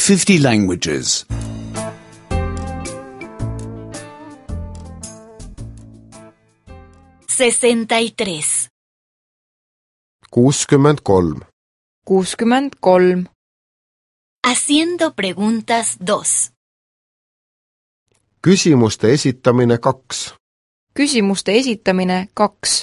50 languages. 63. 63. 63. Haciendo preguntas 2. Küsimuste esitamine 2. Küsimuste esitamine 2.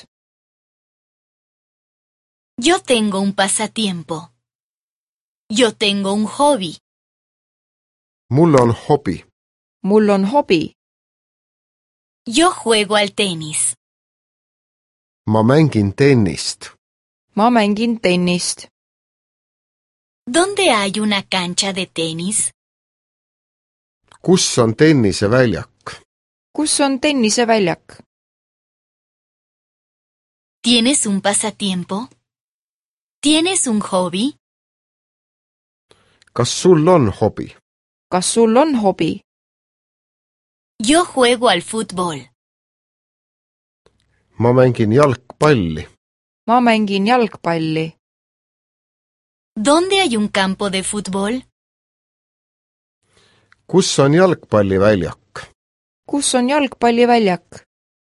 Yo tengo un pasatiempo. Yo tengo un hobby. Mul on hobi. Mul on hobi. Yo juego al tenis. Ma mängin tennist. Ma mängin tennist. ¿Dónde hay una cancha de tenis? Kus on tenniseväljak? Kus on tenniseväljak? ¿Tienes un pasatiempo? ¿Tienes un hobby? Kas sul on hobi? Kas sul on hobi? Yo juego al fútbol. Ma mängin jalgpalli. Ma mängin jalgpalli. ¿Dónde hay un campo de fútbol? Kus on jalgpalliväljak? Kus on jalgpalliväljak?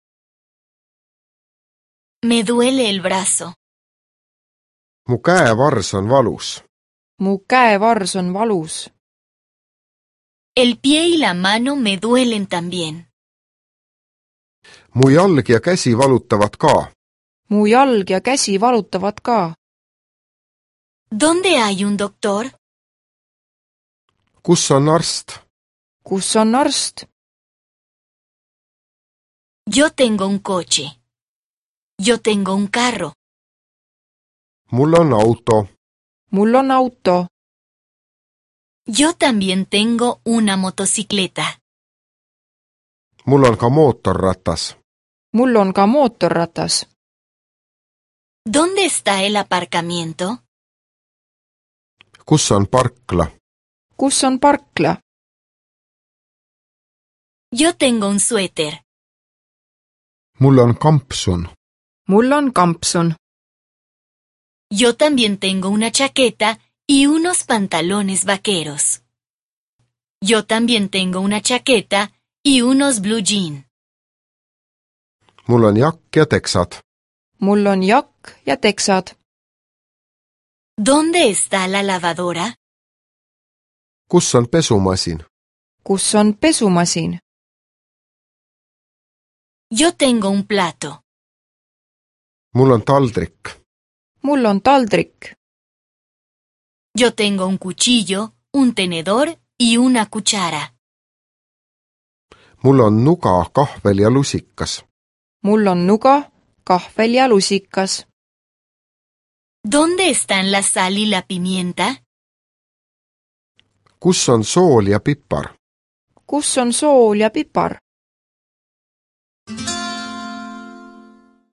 Me duele el brazo. Mu käevars on valus. Mu käevars on valus. El pie y la mano me duelen también. Mu jalg ja käsi valutavad ka. Mu jalg ja käsi valutavad ka. ¿Dónde hay un doctor? Kus on arst? Kus on arst? Yo tengo un coche. Yo tengo un carro. Mul on auto. Mul on auto. Yo también tengo una motocicleta. Mul on ka mootorratas. Mul on ka mootorratas. ¿Dónde está el aparcamiento? Kus on parkla? Kus on parkla? Yo tengo un suéter. Mul on kampsun. Mul on kampsun. Yo también tengo una chaqueta y unos pantalones vaqueros. Yo también tengo una chaqueta y unos blue jeans. Mul on jakk ja teksad. Mul on jakk ja teksad. ¿Dónde está la lavadora? Kus on pesumasin? Kus on pesumasin? Yo tengo un plato. Mul on taldrik. Mul on taldrik. Yo tengo un cuchillo, un tenedor y una cuchara. Mul on nuga, kahvel ja lusikas. Mul on nuga, kahvel ja lusikas. ¿Dónde están la sal y la pimienta? Kus on sool ja pipar? Kus on sool ja pipar?